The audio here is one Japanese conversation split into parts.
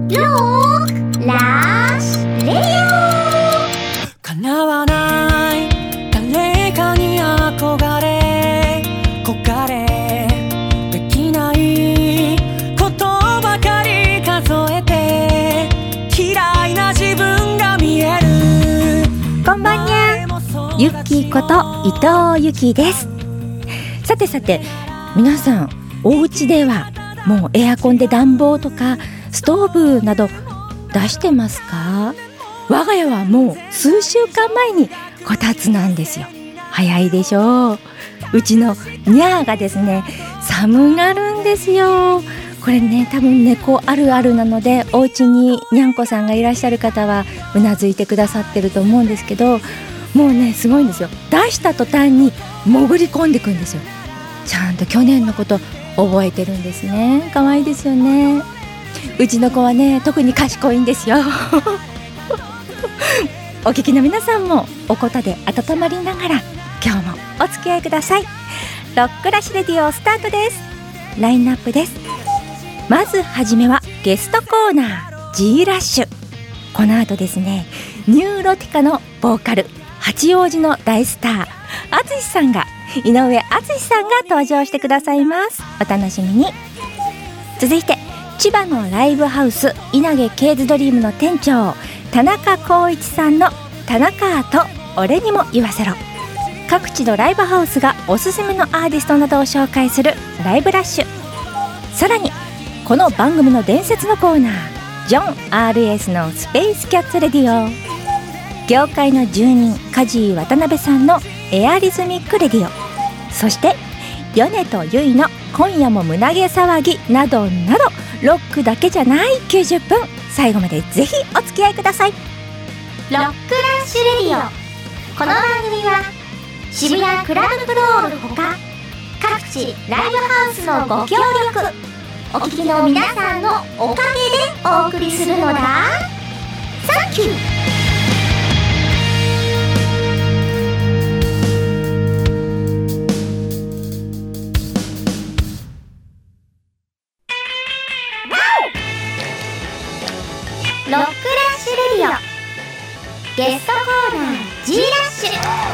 ロックラッシュレディオ。 叶わない誰かに憧れ焦がれできないことばかり数えて嫌いな自分が見える。 こんばんにゃ、ゆっきーこと伊藤ゆきです。さてさて、皆さんお家ではもうエアコンで暖房とかストーブなど出してますか？我が家はもう数週間前にこたつなんですよ。早いでしょう。うちのニャーがですね、寒がるんですよ。これね、多分猫あるあるなので、お家ににゃんこさんがいらっしゃる方はうなずいてくださってると思うんですけど、もうねすごいんですよ。出した途端に潜り込んでくんですよ。ちゃんと去年のこと覚えてるんですね。可愛いですよね。うちの子はね、特に賢いんですよお聞きの皆さんもおこたで温まりながら今日もお付き合いください。ロックラッシュレディオスタートです。ラインナップです。まずはじめはゲストコーナー G ラッシュ。この後ですね、ニューロティカのボーカル、八王子の大スター淳さんが井上淳さんが登場してくださいます。お楽しみに。続いて千葉のライブハウス稲毛ケーズドリームの店長田中光一さんの田中アート俺にも言わせろ。各地のライブハウスがおすすめのアーティストなどを紹介するライブラッシュ。さらにこの番組の伝説のコーナー、ジョン RS のスペースキャッツレディオ。業界の住人梶井渡辺さんのエアリズミックレディオ。そして米とゆいの今夜も胸毛騒ぎなどなど、ロックだけじゃない90分、最後までぜひお付き合いください。 ロックラッシュレディオ。この番組は渋谷クラブクロールほか各地ライブハウスのご協力、お聞きの皆さんのおかげでお送りするのだ。サンキュー。ロックラッシュレディオゲストコーナー G ラッシュ。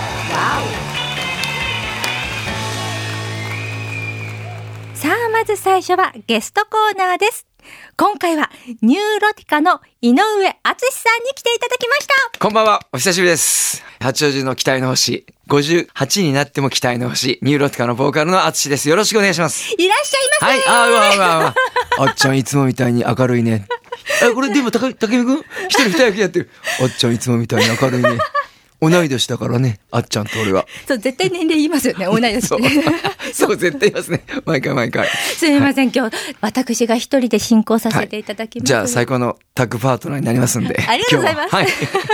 さあ、まず最初はゲストコーナーです。今回はニューロティカの井上淳さんに来ていただきました。 こんばんは、お久しぶりです。八王子の期待の星、58になっても期待の星、ニューロティカのボーカルの淳です。よろしくお願いします。 いらっしゃいませ。 はい、あっちゃんいつもみたいに明るいね。これでも竹見くん一人二役やってる。あっちゃんいつもみたいに明るいね。同い年だからね、あっちゃんと俺は。 そう、絶対年齢言いますよね、同い年そうそう、絶対言いますね、毎回。 すみません、今日私が一人で進行させていただきます。 じゃあ最高のタッグパートナーになりますんで。 ありがとうございます。 はい。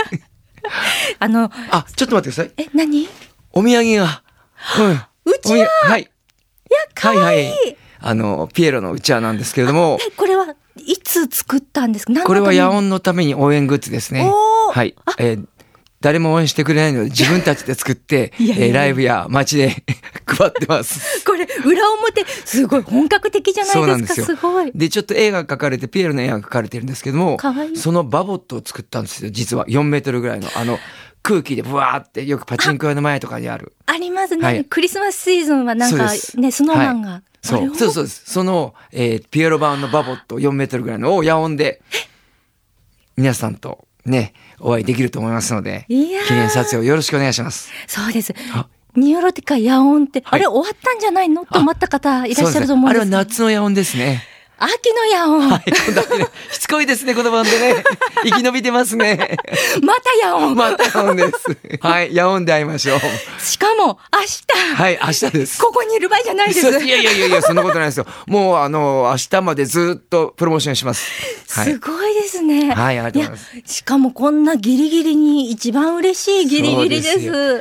ちょっと待ってください。 何？ お土産が。 うちわ。 はい。 いや、かわいい。 ピエロのうちわなんですけれども。 これはいつ作ったんですか？ これは野音のために応援グッズですね。はい。誰も応援してくれないので自分たちで作ってライブや街で配ってます。 これ裏表すごい本格的じゃないですか。そうなんですよ。すごい。 でちょっと絵が描かれて、ピエロの絵が描かれてるんですけども、 かわいい。 そのバボットを作ったんですよ。実は4メートルぐらいの空気でブワーってよくパチンコ屋の前とかにある。 ありますね、 はい。 クリスマスシーズンはなんかね、スノーマンが。はい、 そうです。その、ピエロ版のバボット4メートルぐらいのを野音で皆さんとねお会いできると思いますので、記念撮影をよろしくお願いします。 そうです。ニューロティカ野音って、あれ終わったんじゃないのと思った方いらっしゃると思うんです。 あれは夏の野音ですね。 秋の野音。 はい、しつこいですね、この番でね。生き延びてますね。 また野音。 また野音です。はい、野音で会いましょう。 しかも明日。 はい、明日です。 ここにいる場合じゃないです。 いや、そんなことないですよ。もう明日までずっとプロモーションします。 はい、すごいですね。 はい、ありがとうございます。 しかもこんなギリギリに一番嬉しいギリギリです。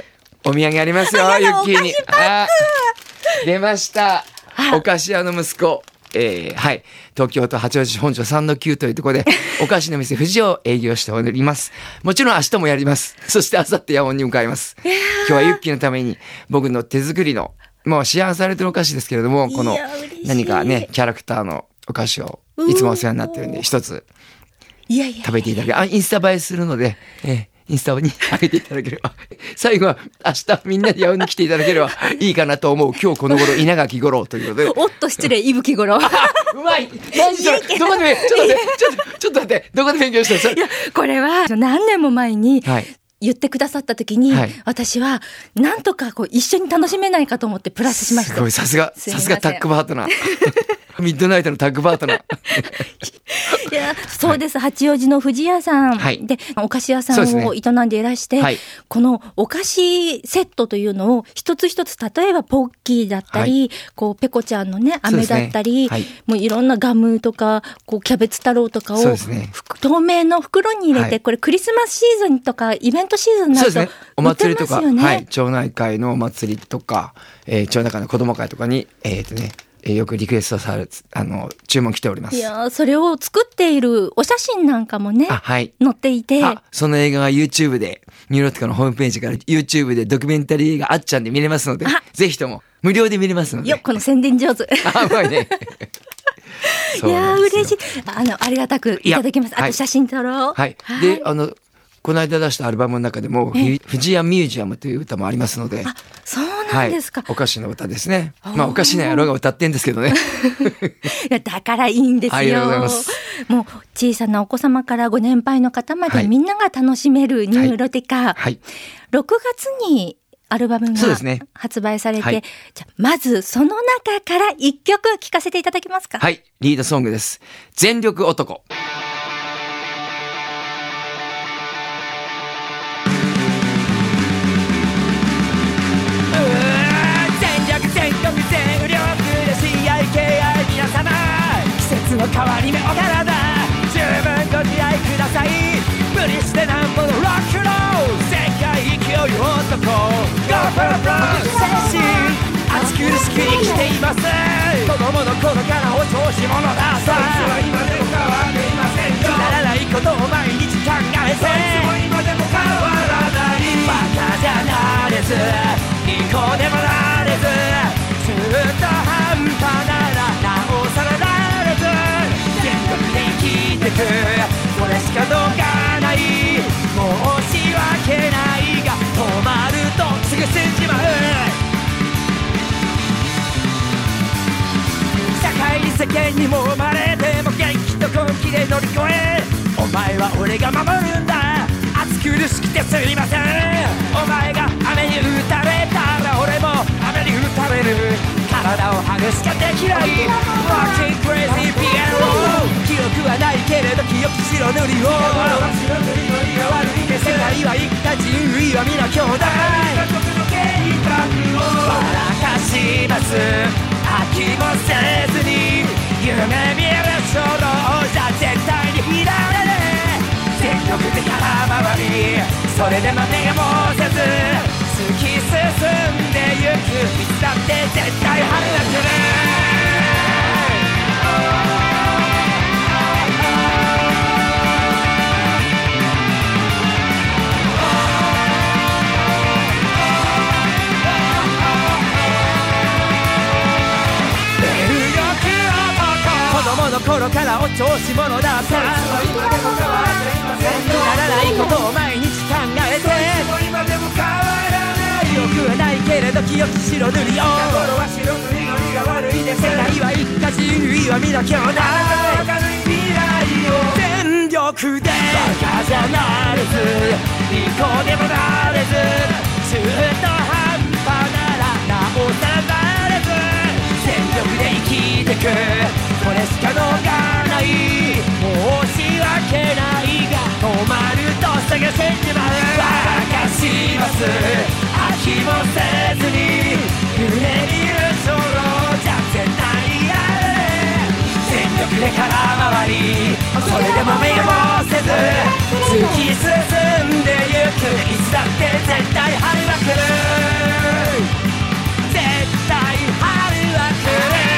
お土産ありますよ、ユッキーに。出ました。お菓子屋の息子。はい。東京都八王子本町3-9というところで、お菓子の店富士を営業しております。もちろん明日もやります。そして明後日野音に向かいます。今日はユッキーのために僕の手作りの、もう市販されてるお菓子ですけれども、この何かね、キャラクターのお菓子をいつもお世話になってるんで、一つ食べていただけインスタ映えするので、インスタに上げていただければ最後は明日みんなで八尾に来ていただければいいかなと思う今日この頃稲垣吾郎ということでおっと失礼伊吹五郎うまい何それどこでちょっと待ってどこで勉強したのそれ。 いやこれは何年も前に、 はい言ってくださった時に、 はい、 私はなんとかこう一緒に楽しめないかと思ってプラスしました。 すごいさすがタッグパートナーミッドナイトのタッグパートナーいやそうです、はい、八王子の藤屋さん、はい、でお菓子屋さんを営んでいらして、はい、このお菓子セットというのを一つ一つ例えばポッキーだったり、はい、こうペコちゃんのね飴だったり、ねはい、もういろんなガムとかこうキャベツ太郎とかを、ね、透明の袋に入れて、はい、これクリスマスシーズンとかイベントシーズンになると、ね、 お祭りとか、はい、町内会のお祭りとか、町内会の子ども会とかによくリクエストされ注文来ております。 いやそれを作っているお写真なんかもね、はい、載っていてその映画が YouTube でニューロティカのホームページから YouTube でドキュメンタリー映画あっちゃんで見れますのでぜひとも無料で見れますのでこの宣伝上手うまいねいや嬉しいありがたくいただきます。あと写真撮ろう。 はい、はい、でこの間出したアルバムの中でも藤屋ミュージアムという歌もありますのでそうなんですか、 はい、お菓子の歌ですね。お菓子の野郎が歌ってんですけどねいやだからいいんですよ。 ありがとうございます。 もう小さなお子様からご年配の方までみんなが楽しめるニューロティカ、はいはい、6月にアルバムが発売されて、はい、じゃあまずその中から一曲聴かせていただけますか。 はい、リードソングです。全力男。 の変わり目お体十分ご自愛ください。無理してなんぼのロックロール世界勢い男 Go for the blood 精神熱苦しく生きています。子供の頃からお調子者ださ。そいつは今でも変わっていませんよ。くだらないことを毎日考えてそいつも今でも変わらない。バカじゃなれずいい子でもなれずずっと半端ならなおさらこれしかどうかない。申し訳ないが止まるとすぐ死んじまう。社会に世間にも生まれても元気と根気で乗り越えお前は俺が守るんだ。暑苦しくてすいません。お前が雨に打たれたら俺も雨に打たれる。体を剥ぐしかできない Walking crazy piano 記憶はないけれど清き白塗りを世界は一家人類は皆兄弟笑かします飽きもせずに夢見る衝動じゃ絶対にいられねえ。全力で空回りそれでも寝もせず突き進んでゆくいつだって絶対春が来る。子供の頃からお調子者だった。くだらないことを毎日考えて今でも変わらない。よくはないけれど清き白塗りを心は白塗りのりが悪いです。世界は一家人類は皆兄弟明るい未来を全力でバカじゃなれずいい子でもなれずずっと半端ならなおさらなれず全力で生きてくこれしかどうかない。申し訳ないが止まるとすぐ死んじまう。笑かします飽きもせずに夢見る衝動じゃ絶対やれ。全力で空回りそれでも目もせず突き進んでゆくいつだって絶対春は来る。絶対春は来る。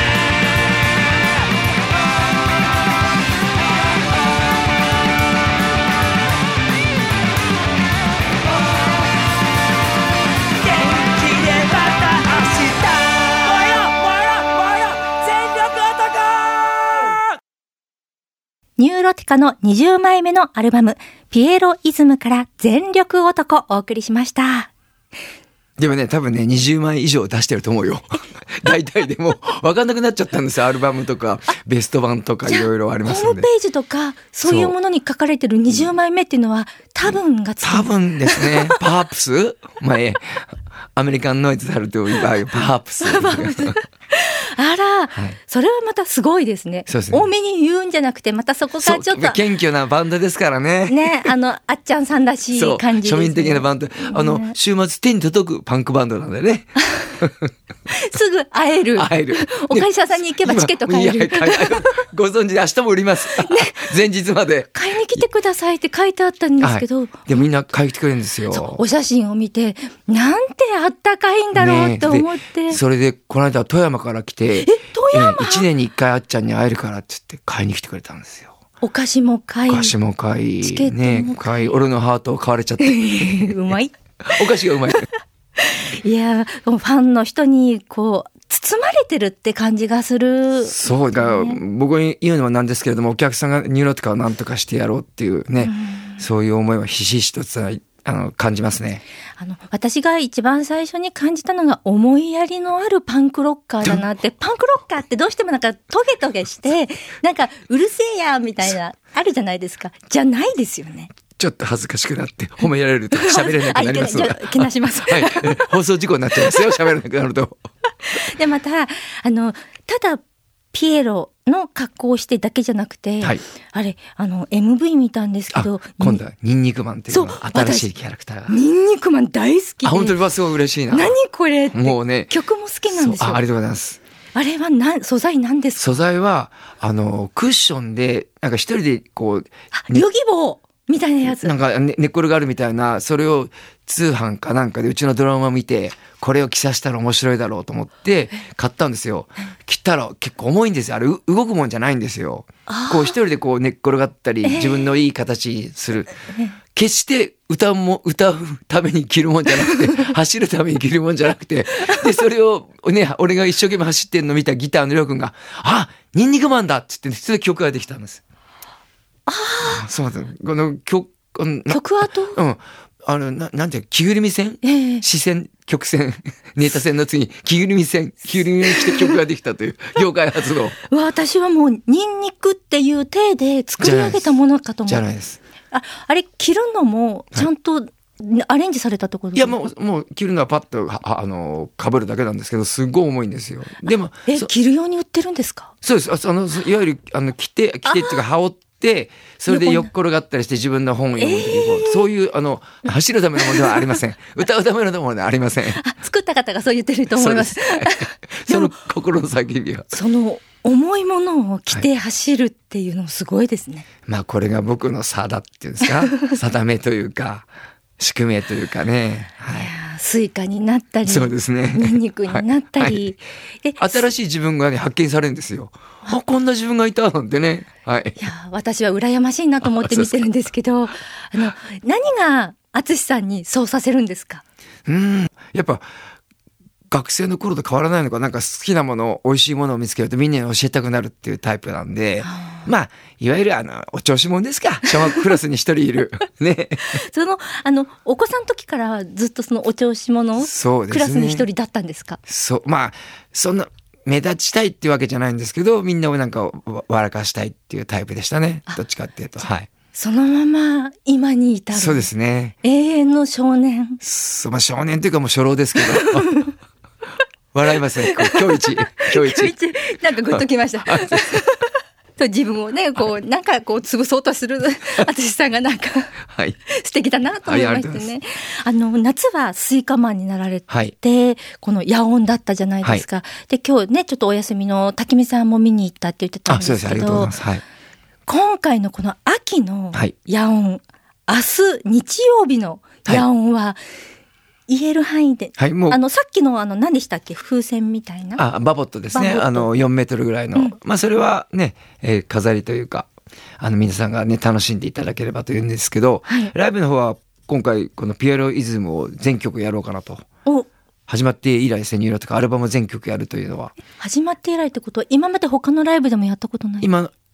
ニューロティカの20枚目のアルバム、ピエロイズムから全力男お送りしました。 でもね、多分ね、20枚以上出してると思うよ。大体でも分かんなくなっちゃったんですよ。アルバムとかベスト版とかいろいろありますので。 ホームページとかそういうものに書かれてる20枚目っていうのは多分がつく。 多分ですね。パープス、まあアメリカンノイズであるという場合、パープス。 あら、それはまたすごいですね。 そうですね。 多めに言うんじゃなくて、またそこがちょっと謙虚なバンドですからね。 ね、あっちゃんさんらしい感じですね。 庶民的なバンド、週末手に届くパンクバンドなんでね。 すぐ会える。お会社さんに行けばチケット買える。 ご存知で明日も売ります。前日まで。 買いに来てくださいって書いてあったんですけど。 でみんな買いに来てくれるんですよ。 お写真を見て、なんてあったかいんだろうって思って。 それで、この間富山から来て、 富山 1年に1回あっちゃんに会えるからって言って買いに来てくれたんですよ。 お菓子も買い。 チケットも買い。俺のハートを買われちゃって。 うまい。 お菓子がうまい。 いや、ファンの人にこう包まれてるって感じがする。 そうだ、僕に言うのはなんですけれども、お客さんがニューロティカを何とかしてやろうっていうね、そういう思いはひしひしと感じますね。 私が一番最初に感じたのが思いやりのあるパンクロッカーだなって。パンクロッカーってどうしてもなんかトゲトゲしてなんかうるせえやみたいなあるじゃないですか。じゃないですよね。 ちょっと恥ずかしくなって褒められると喋れなくなりますので。 けなします。 はい。放送事故になっちゃいますよ。喋れなくなると。 でまたただピエロの格好をしてだけじゃなくて、 はい、 あれMV 見たんですけど、 今度はニンニクマンっていうのが新しいキャラクターが。 ニンニクマン大好きで。 本当にすごい嬉しいな。 何これって。 もうね、 曲も好きなんですよ。 ありがとうございます。 あれは素材なんですか？ 素材はクッションでなんか一人でこう、 ヨギボーみたいなやつ。 なんか寝っ転がるみたいな、それを通販かなんかでうちのドラマ見て、これを着させたら面白いだろうと思って買ったんですよ。着たら結構重いんですよ。あれ動くもんじゃないんですよ。こう一人でこう寝っ転がったり、自分のいい形にする。決して歌うために着るもんじゃなくて、走るために着るもんじゃなくて、でそれをね、俺が一生懸命走ってんの見たギターのりょうくんが、ニンニクマンだって言って、それで曲ができたんです。そうだ。この曲跡？なんていう着ぐるみ線、視線、曲線、ネタ線の次に着ぐるみ線、着ぐるみにして曲ができたという業界初の。 私はもうニンニクっていう体で作り上げたものかと思って。 じゃないです。 あれ着るのもちゃんとアレンジされたところですか？ いやもう着るのはパッと被るだけなんですけど、すごい重いんですよ。でも着るように売ってるんですか？ そうです。いわゆる着てっていうか羽織って、それで横転がったりして自分の本を読む時にそういう走るためのものではありません。歌うためのものではありません。 作った方がそう言ってると思います。 その心の叫びは。 その重いものを着て走るっていうのもすごいですね。 まあこれが僕の差だっていうんですか、定めというか宿命というかね。 スイカになったり、 そうですね、 ニンニクになったり、 新しい自分がね発見されるんですよ。こんな自分がいたなんてね。 いや私は羨ましいなと思って見てるんですけど、何が淳さんにそうさせるんですか？ やっぱ学生の頃と変わらないのか、なんか好きなもの、美味しいものを見つけるとみんなに教えたくなるっていうタイプなんで、まあいわゆるお調子者ですか。小学クラスに一人いるね。 お子さんの時からずっとそのお調子者、クラスに一人だったんですか？ まあそんな目立ちたいっていうわけじゃないんですけど、みんなをなんか笑かしたいっていうタイプでしたね。どっちかっていうと、 そのまま今に至る。 そうですね。 永遠の少年。 まあ少年というかもう初老ですけど。笑いません。今日一。 なんかグッときました。自分をね、なんか潰そうとする淳さんがなんか、素敵だなと思いましてね。夏はスイカマンになられて、この野音だったじゃないですか。で、今日ね、ちょっとお休みの滝見さんも見に行ったって言ってたんですけど、 そうです。ありがとうございます。 今回のこの秋の野音、明日日曜日の野音は、言える範囲で、もうさっきの何でしたっけ、風船みたいなバボットですね。4メートルぐらいの、まあそれはね、飾りというか皆さんがね楽しんでいただければというんですけど、ライブの方は今回このピエロイズムを全曲やろうかなと。始まって以来ですね、ニューロとかアルバム全曲やるというのは。 始まって以来ってことは今まで他のライブでもやったことない？ 今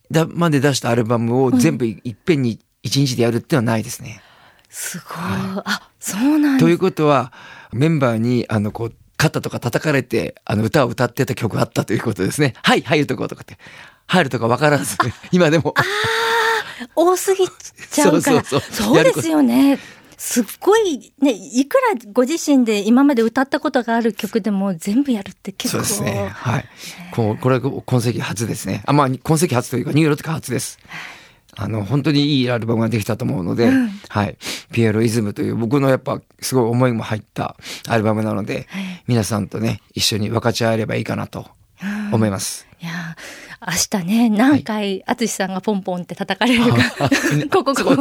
まで出したアルバムを全部いっぺんに1日でやるっていうのはないですね。 すごい。あ、そうなんです。 ということはメンバーにこう肩とか叩かれて歌を歌ってた曲があったということですね。はい、入るとことかって入るとか分からず今でも多すぎちゃうから。そうですよね。すっごいね、いくらご自身で今まで歌ったことがある曲でも全部やるって結構。 そうですね。はい。これは今世紀初ですね。まあ今世紀初というかニューロティカ初です。本当にいいアルバムができたと思うので、はい。ピエロイズムという僕のやっぱすごい思いも入ったアルバムなので、皆さんとね一緒に分かち合えればいいかなと思います。 いや明日ね何回淳さんがポンポンって叩かれるかここ違う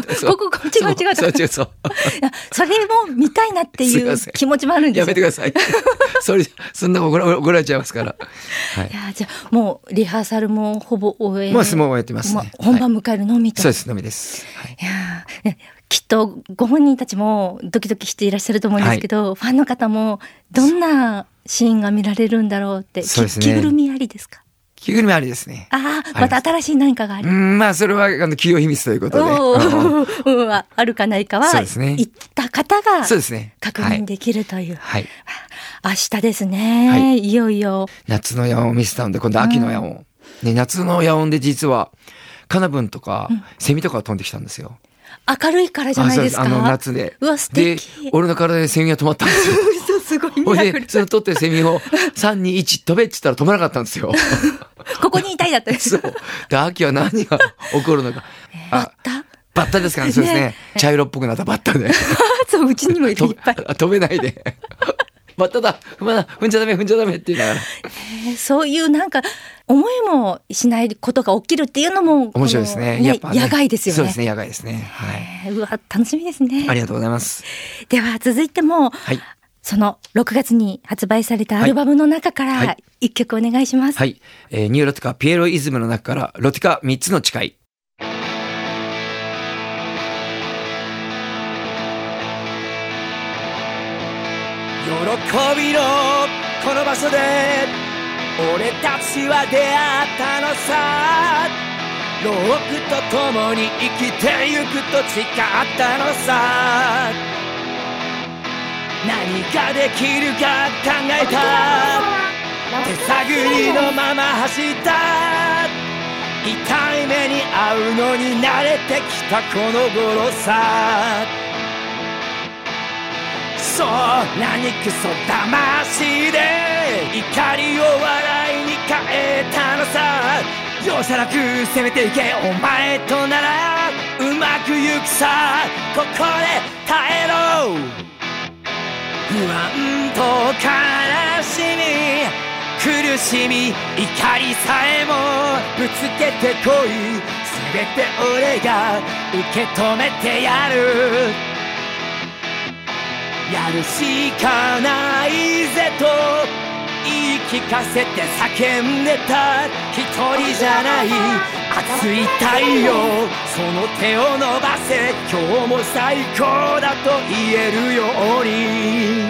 それも見たいなっていう気持ちもあるんですよ。 やめてくださいそんな怒られちゃいますから、 はい、いやじゃあもうリハーサルもほぼ終えもう終えてますね、 本番迎えるのみと、 そうですのみです、はい、 いやねきっとご本人たちもドキドキしていらっしゃると思うんですけど、ファンの方もどんなシーンが見られるんだろうって、着ぐるみありですか？ 着ぐるみありですね。 また新しい何かがある。 まあそれは企業秘密ということであるかないかは行った方が確認できるという。 はい、 明日ですね、いよいよ夏の夜音を見せたので今度秋の夜音、夏の夜音で実はカナブンとかセミとかが飛んできたんですよ。 明るいからじゃないですか。 夏で。 うわ素敵。 で俺の体でセミが止まったんですよ。 すごいミラクル。 でその取ってセミを3、2、1飛べって言ったら止まらなかったんですよ。 ここにいたいだったんです。 そう。で秋は何が起こるのか。 バッタですからね。そうですね。茶色っぽくなったバッタで。 そううちにもいるいっぱい。 飛べないで。バッタだ踏んじゃダメって言いながら、 そういうなんか思いもしないことが起きるっていうのも面白いですね。やっぱね、 野外ですよね。 そうですね、野外ですね。はい。 うわ楽しみですね。 ありがとうございます。 では続いても、その6月に発売されたアルバムの中から一曲お願いします。 はい。ニューロティカピエロイズムの中からロティカ3つの誓い。 喜びのこの場所で俺たちは出会ったのさ。ロークと共に生きてゆくと誓ったのさ。何ができるか考えた。手探りのまま走った。痛い目に遭うのに慣れてきたこの頃さ。そう何くそ魂で怒りを笑いに変えたのさ。容赦なく攻めていけお前とならうまくゆくさ。ここで耐えろ。不安と悲しみ苦しみ怒りさえもぶつけてこい。全て俺が受け止めてやる。やるしかないぜと言い聞かせて叫んでた。一人じゃない熱い太陽その手を伸ばせ。今日も最高だと言えるように。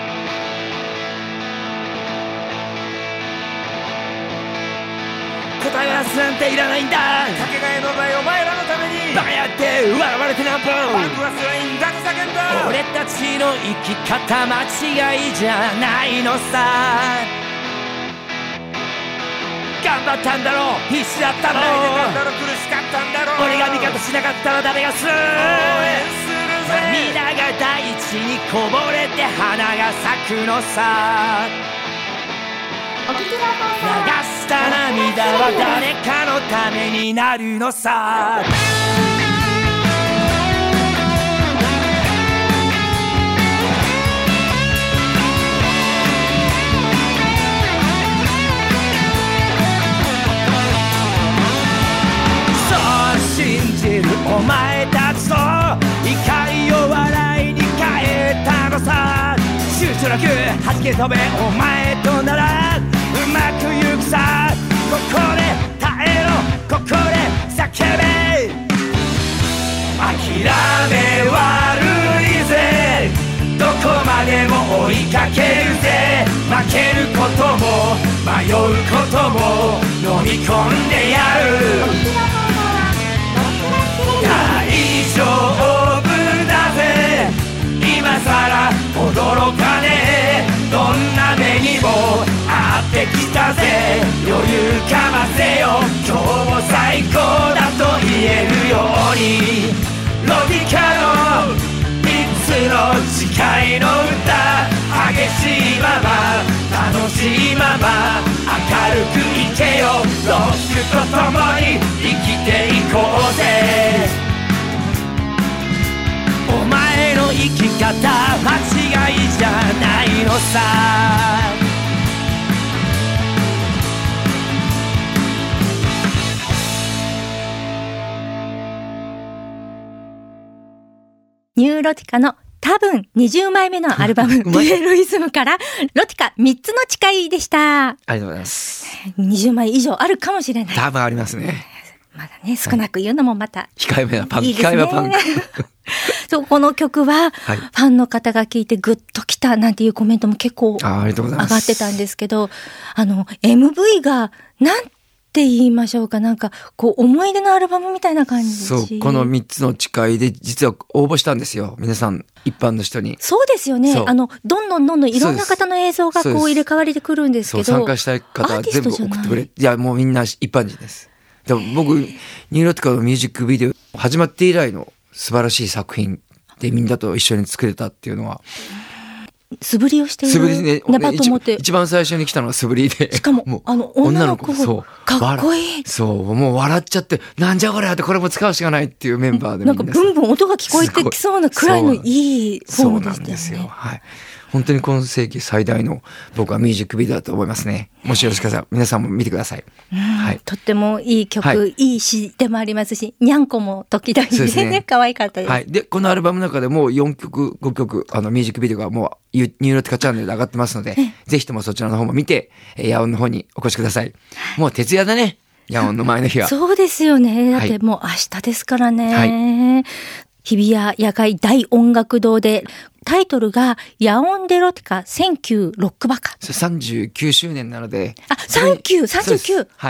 答えはなんていらないんだ。かけがえのないお前らのためにバカやって笑われてなんぼ僕は辛いんだと叫んだ。俺たちの生き方間違いじゃないのさ。頑張ったんだろう必死だったんだろう苦しかったんだろう。俺が味方しなかったら誰がする。涙が大地にこぼれて花が咲くのさ。流した涙は誰かのためになるのさ。そう信じるお前たちと怒りを笑いに変えたのさ。躊躇なく弾け飛べお前とならうまくゆくさ。ここで耐えろここで叫べ。諦め悪いぜどこまでも追いかけるぜ。負けけることも迷うことも飲み込んでやる。大丈夫だぜ今さら驚かねえ。どんな目にもあってきたぜ。余裕かませよ今日も最高だと言えるように。ロディカの3つの誓いの歌。激しいまま楽しいまま明るく生けよ。ロックとともに生きていこうぜ。お前の生き方間違いじゃないのさ。 ニューロティカの多分20枚目のアルバムデュエロイズムからロティカ3つの誓いでした。 ありがとうございます。 20枚以上あるかもしれない。 多分ありますね。 まだね、少なく言うのもまた控えめなパンク。 いいですね。 控えめなパンク。 そう、この曲は、ファンの方が聴いてグッときたなんていうコメントも結構上がってたんですけど、MV がなんて言いましょうか、なんかこう思い出のアルバムみたいな感じ。 そう、この3つの誓いで実は応募したんですよ。皆さん一般の人に。 そうですよね。どんどんいろんな方の映像がこう入れ替わりでくるんですけど、 そう参加したい方は全部送ってくれ。いやもうみんな一般人です。でも僕ニューロティカのミュージックビデオ始まって以来の素晴らしい作品でみんなと一緒に作れたっていうのは。 素振りをしている。 素振りね。一番最初に来たのは素振りで。 しかも、女の子そうかっこいい。 そう、もう笑っちゃって、なんじゃこれってこれも使うしかないっていうメンバーでみんな。 なんかブンブン音が聞こえてきそうなくらいのいいフォームでしたよね。そうなんですよ。はい。 本当に今世紀最大の僕はミュージックビデオだと思いますね。もしよろしかったら皆さんも見てください。 はい、とってもいい曲、いい詩でもありますし、にゃんこも時々ね、可愛かったです。 はい。で、このアルバムの中でもう4曲、5曲、ミュージックビデオがもうニューロティカチャンネルで上がってますので、ぜひともそちらの方も見て、野音の方にお越しください。もう徹夜だね。野音の前の日は。 そうですよね。だってもう明日ですからね。はい、日比谷野外大音楽堂で、タイトルが野音デロティカ39ロックバカ。 39周年なので。 あ、39。 はい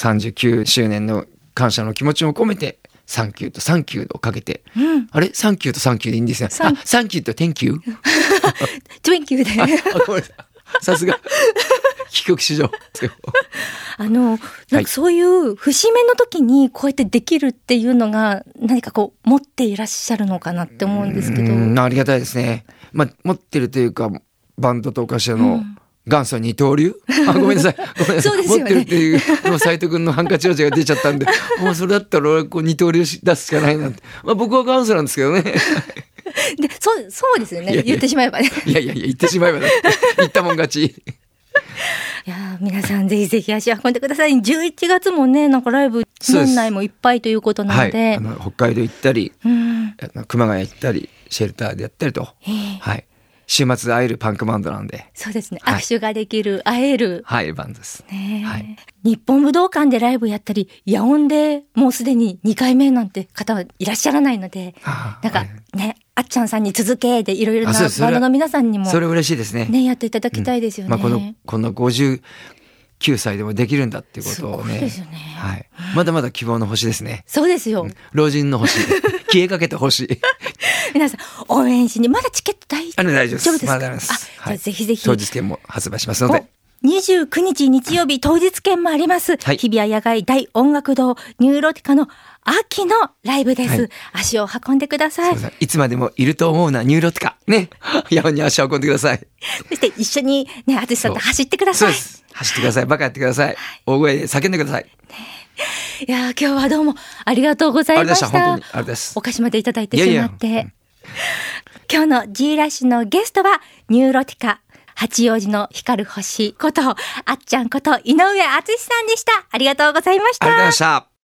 。39周年の感謝の気持ちを込めて、サンキューとサンキューをかけて。あれサンキューとサンキューでいいんですよ。サンキューとテンキュートゥエンキューで。 ごめんなさい。さすが。帰国子女。 なんかそういう節目の時にこうやってできるっていうのが何かこう持っていらっしゃるのかなって思うんですけど。 ありがたいですね。まあ持ってるというかバンドとお菓子屋の元祖二刀流。ごめんなさい。 そうですよね。 持ってるっていう斉藤君のハンカチ王子が出ちゃったんで、もうそれだったら俺こう二刀流出すしかないなんて。まあ僕は元祖なんですけどね。 でそうですよね。言ってしまえばね。 いや言ってしまえばね。言ったもん勝ち。 いや皆さんぜひぜひ足を運んでください。11月もね、なんかライブ年内もいっぱいということなので、 はい、北海道行ったり、熊谷行ったり、シェルターでやったりと、はい、週末で会えるパンクバンドなんで。 そうですね。握手ができる、会える。 はい、バンドです。はい。 日本武道館でライブやったり、野音でもうすでに2回目なんて方はいらっしゃらないので、なんかね、あっちゃんさんに続けでいろいろなバンドの皆さんにも、 それ嬉しいですね。 ね、やっていただきたいですよね。 まあこの59歳でもできるんだっていうことをね。 そうですよね。 はい。まだまだ希望の星ですね。 そうですよ。 老人の星。消えかけた星。 皆さん応援しに、まだチケット大丈夫ですか？ まだ大丈夫です。 じゃあぜひぜひ。 当日券も発売しますので。 29日日曜日当日券もあります。日比谷野外大音楽堂ニューロティカの秋のライブです。足を運んでください。 いつまでもいると思うなニューロティカ。ね。野音に足を運んでください。 そして一緒にね、淳さんと走ってください。 そうです。走ってください。バカやってください。大声で叫んでください。 いや今日はどうもありがとうございました。 本当にありがとうございます。 お菓子までいただいてしまって。今日の G ラッシュのゲストはニューロティカ。八王子の光る星こと、あっちゃんこと井上敦さんでした。ありがとうございました。 ありがとうございました。